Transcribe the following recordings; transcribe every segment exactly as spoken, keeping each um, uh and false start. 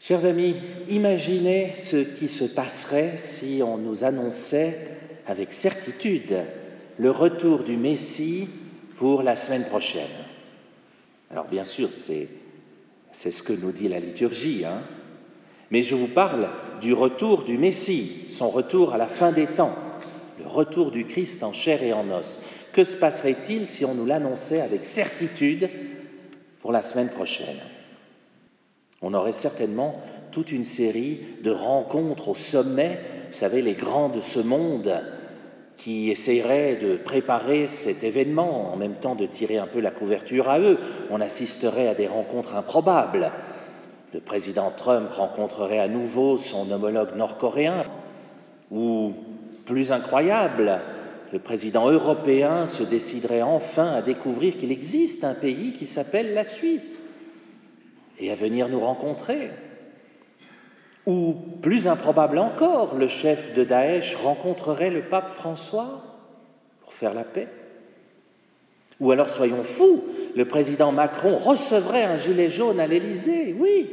Chers amis, imaginez ce qui se passerait si on nous annonçait avec certitude le retour du Messie pour la semaine prochaine. Alors bien sûr, c'est, c'est ce que nous dit la liturgie, hein, mais je vous parle du retour du Messie, son retour à la fin des temps, le retour du Christ en chair et en os. Que se passerait-il si on nous l'annonçait avec certitude pour la semaine prochaine ? On aurait certainement toute une série de rencontres au sommet, vous savez, les grands de ce monde qui essaieraient de préparer cet événement, en même temps de tirer un peu la couverture à eux. On assisterait à des rencontres improbables. Le président Trump rencontrerait à nouveau son homologue nord-coréen, ou, plus incroyable, le président européen se déciderait enfin à découvrir qu'il existe un pays qui s'appelle la Suisse et à venir nous rencontrer. Ou, plus improbable encore, le chef de Daesh rencontrerait le pape François pour faire la paix. Ou alors, soyons fous, le président Macron recevrait un gilet jaune à l'Élysée, oui.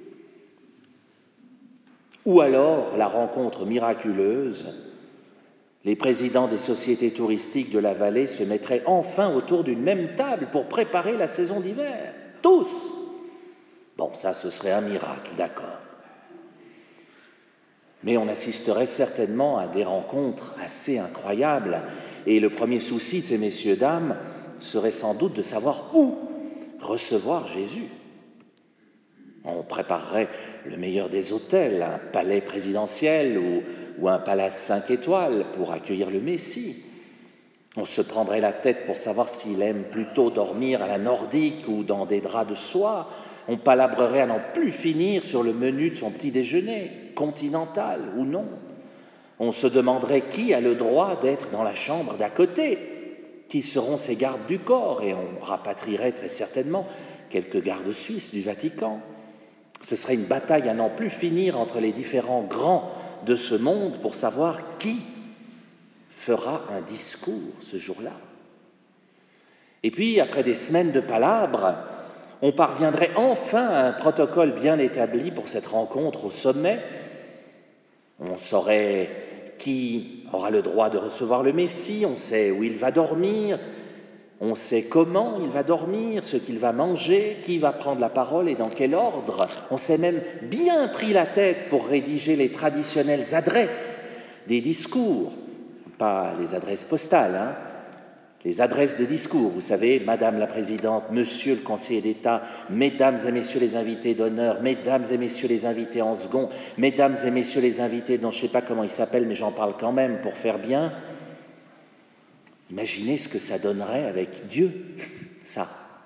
Ou alors, la rencontre miraculeuse, les présidents des sociétés touristiques de la vallée se mettraient enfin autour d'une même table pour préparer la saison d'hiver, tous. Bon, ça, ce serait un miracle, d'accord. Mais on assisterait certainement à des rencontres assez incroyables. Et le premier souci de ces messieurs, dames, serait sans doute de savoir où recevoir Jésus. On préparerait le meilleur des hôtels, un palais présidentiel ou, ou un palace cinq étoiles pour accueillir le Messie. On se prendrait la tête pour savoir s'il aime plutôt dormir à la nordique ou dans des draps de soie. On palabrerait à n'en plus finir sur le menu de son petit déjeuner, continental ou non. On se demanderait qui a le droit d'être dans la chambre d'à côté, qui seront ses gardes du corps, et on rapatrierait très certainement quelques gardes suisses du Vatican. Ce serait une bataille à n'en plus finir entre les différents grands de ce monde pour savoir qui fera un discours ce jour-là. Et puis, après des semaines de palabres, on parviendrait enfin à un protocole bien établi pour cette rencontre au sommet. On saurait qui aura le droit de recevoir le Messie, on sait où il va dormir, on sait comment il va dormir, ce qu'il va manger, qui va prendre la parole et dans quel ordre. On s'est même bien pris la tête pour rédiger les traditionnelles adresses des discours, pas les adresses postales, hein, les adresses de discours, vous savez, Madame la Présidente, Monsieur le Conseiller d'État, Mesdames et Messieurs les invités d'honneur, Mesdames et Messieurs les invités en second, Mesdames et Messieurs les invités dont je ne sais pas comment ils s'appellent, mais j'en parle quand même pour faire bien. Imaginez ce que ça donnerait avec Dieu, ça.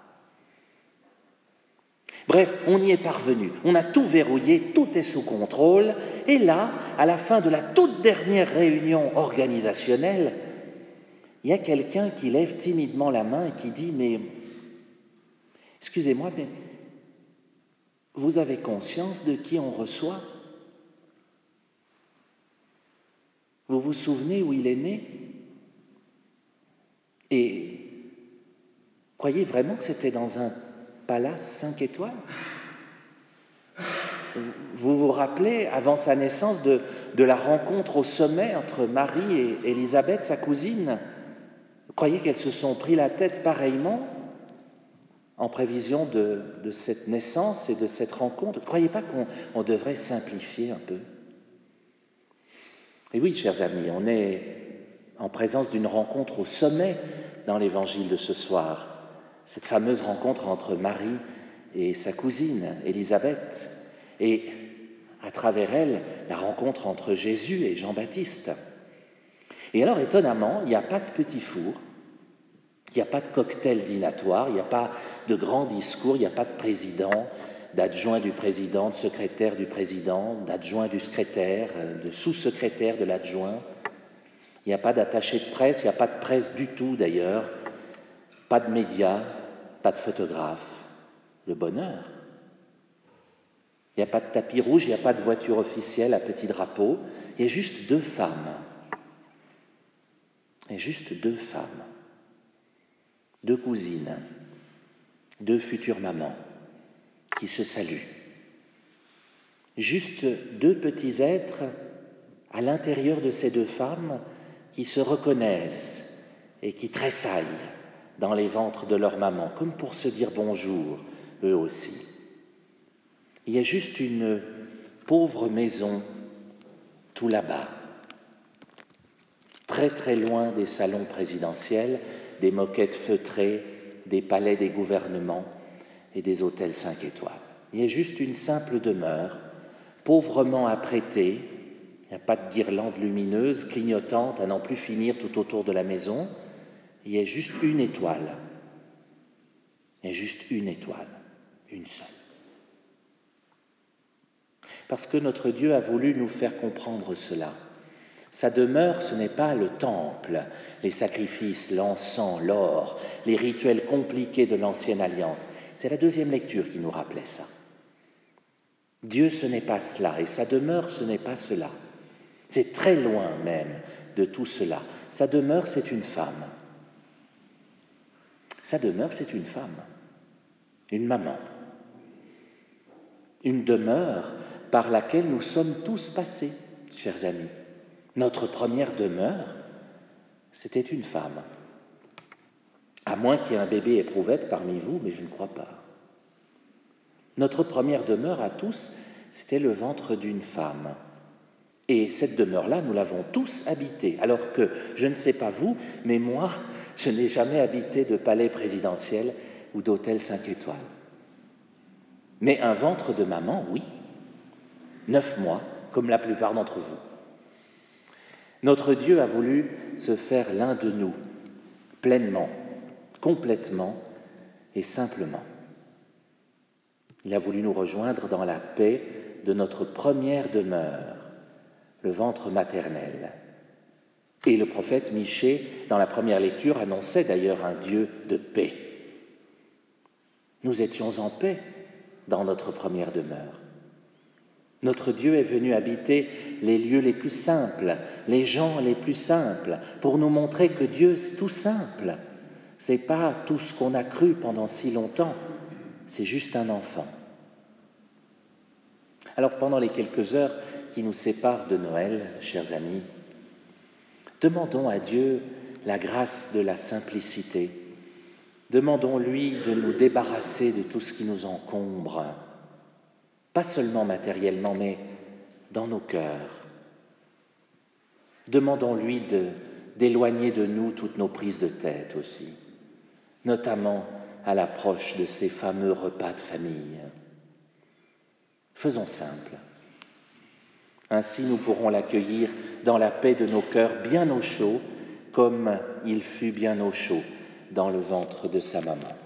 Bref, on y est parvenu, on a tout verrouillé, tout est sous contrôle, et là, à la fin de la toute dernière réunion organisationnelle, il y a quelqu'un qui lève timidement la main et qui dit « Mais, excusez-moi, mais vous avez conscience de qui on reçoit ? Vous vous souvenez où il est né ? Et croyez vraiment que c'était dans un palace cinq étoiles ? Vous vous rappelez, avant sa naissance, de, de la rencontre au sommet entre Marie et Élisabeth, sa cousine ? Vous croyez qu'elles se sont pris la tête pareillement en prévision de, de cette naissance et de cette rencontre ? Ne croyez pas qu'on on devrait simplifier un peu ? Et oui, chers amis, on est en présence d'une rencontre au sommet dans l'évangile de ce soir. Cette fameuse rencontre entre Marie et sa cousine, Élisabeth, et à travers elle, la rencontre entre Jésus et Jean-Baptiste. Et alors, étonnamment, il n'y a pas de petit four, il n'y a pas de cocktail dînatoire, il n'y a pas de grand discours, il n'y a pas de président, d'adjoint du président, de secrétaire du président, d'adjoint du secrétaire, de sous-secrétaire de l'adjoint. Il n'y a pas d'attaché de presse, il n'y a pas de presse du tout d'ailleurs, pas de médias, pas de photographes. Le bonheur. Il n'y a pas de tapis rouge, il n'y a pas de voiture officielle à petit drapeau, il y a juste deux femmes. Il y a juste deux femmes, deux cousines, deux futures mamans qui se saluent. Juste deux petits êtres à l'intérieur de ces deux femmes qui se reconnaissent et qui tressaillent dans les ventres de leur maman, comme pour se dire bonjour, eux aussi. Il y a juste une pauvre maison tout là-bas, très très loin des salons présidentiels, des moquettes feutrées, des palais des gouvernements et des hôtels cinq étoiles. Il y a juste une simple demeure, pauvrement apprêtée. Il n'y a pas de guirlande lumineuse, clignotante, à n'en plus finir tout autour de la maison. Il y a juste une étoile. Il y a juste une étoile, une seule. Parce que notre Dieu a voulu nous faire comprendre cela. Sa demeure, ce n'est pas le temple, les sacrifices, l'encens, l'or, les rituels compliqués de l'ancienne alliance. C'est la deuxième lecture qui nous rappelait ça. Dieu, ce n'est pas cela, et sa demeure, ce n'est pas cela. C'est très loin même de tout cela. Sa demeure, c'est une femme. Sa demeure, c'est une femme, une maman. Une demeure par laquelle nous sommes tous passés, chers amis. Notre première demeure, c'était une femme. À moins qu'il y ait un bébé éprouvette parmi vous, mais je ne crois pas. Notre première demeure à tous, c'était le ventre d'une femme. Et cette demeure-là, nous l'avons tous habitée. Alors que, je ne sais pas vous, mais moi, je n'ai jamais habité de palais présidentiel ou d'hôtel cinq étoiles. Mais un ventre de maman, oui. Neuf mois, comme la plupart d'entre vous. Notre Dieu a voulu se faire l'un de nous, pleinement, complètement et simplement. Il a voulu nous rejoindre dans la paix de notre première demeure, le ventre maternel. Et le prophète Michée, dans la première lecture, annonçait d'ailleurs un Dieu de paix. Nous étions en paix dans notre première demeure. Notre Dieu est venu habiter les lieux les plus simples, les gens les plus simples, pour nous montrer que Dieu, c'est tout simple. Ce n'est pas tout ce qu'on a cru pendant si longtemps, c'est juste un enfant. Alors pendant les quelques heures qui nous séparent de Noël, chers amis, demandons à Dieu la grâce de la simplicité. Demandons-lui de nous débarrasser de tout ce qui nous encombre, pas seulement matériellement, mais dans nos cœurs. Demandons-lui de, d'éloigner de nous toutes nos prises de tête aussi, notamment à l'approche de ces fameux repas de famille. Faisons simple. Ainsi, nous pourrons l'accueillir dans la paix de nos cœurs bien au chaud, comme il fut bien au chaud dans le ventre de sa maman.